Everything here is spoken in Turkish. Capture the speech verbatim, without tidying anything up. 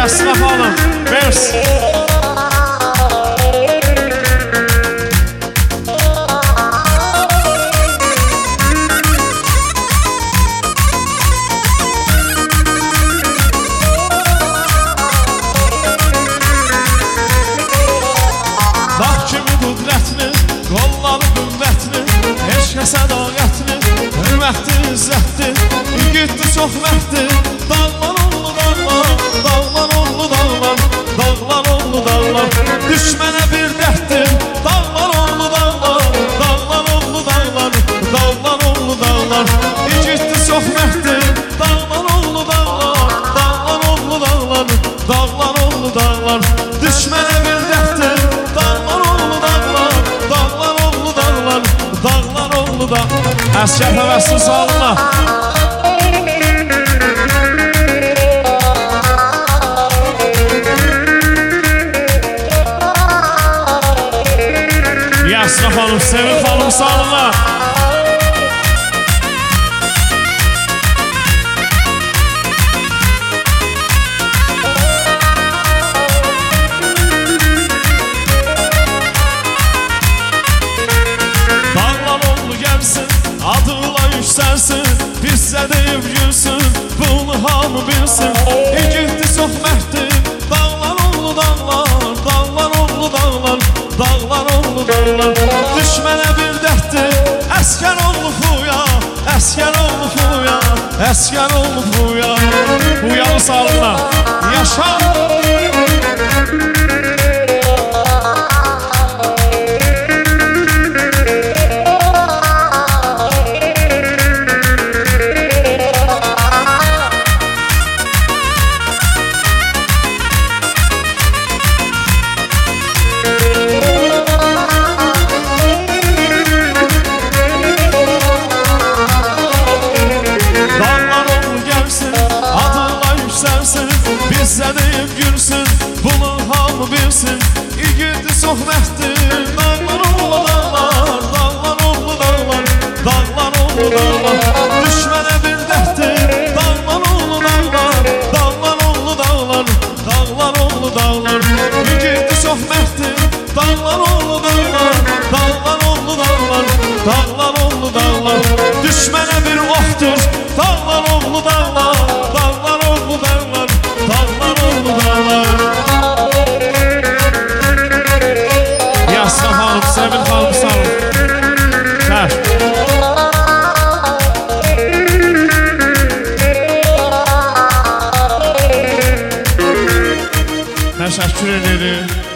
Yasna xanım, vers. Dağ kimi qudrətli, qolları qüvvətli, heç kəsə dağətli, hürmətli, izzətli, igidli, çox məhdli. Dağlar oldu dağlar, dağlar oldu dağlar, dağlar oldu dağlar, düşmənə bir dərddir. Dağlar oldu dağlar, dağlar oldu dağlar, dağlar oldu dağlar, igidli, çox məhdli. Dağlar oldu dağlar, dağlar oldu dağlar, dağlar oldu dağlar, düşmənə bir dərddir. Dağlar oldu dağlar, dağlar oldu dağlar, dağlar oldu da. Əskər həvəsli sağlıqla. Yasna xanım, Sevil xanım sağlıqla. Dağlar oldu gəlsin, adıyla yüksəlsin, bizə deyib gülsün, bunu hamı bilsin. İgidli, çox məhdli, dağlar oldu dağlar, dağlar oldu dağlar, dağlar oldu dağlar, düşmənə bir dərddir. Əskər oldu fuya, əskər oldu fuya, əskər oldu fuya. Fuyalı sağlıqla, yaşa. Bizə deyib gülsün, bunu hamı bilsin. İgidli, çox məhdli, dağlar oldu dağlar, dağlar oldu dağlar, dağlar oldu dağlar, düşmənə bir dərddir. Dağlar oldu dağlar, dağlar oldu dağlar, dağlar oldu dağlar, İgidli, çox məhdli, dağlar oldu dağlar, dağlar oldu dağlar, dağlar oldu dağlar, düşmənə bir ohdur. Dağlar oldu dağlar, dağlar oldu dağlar, dağlar oldu dağlar. Yasna xanım, Sevil xanım sağ olun. Ver. Təşəkkür ederim.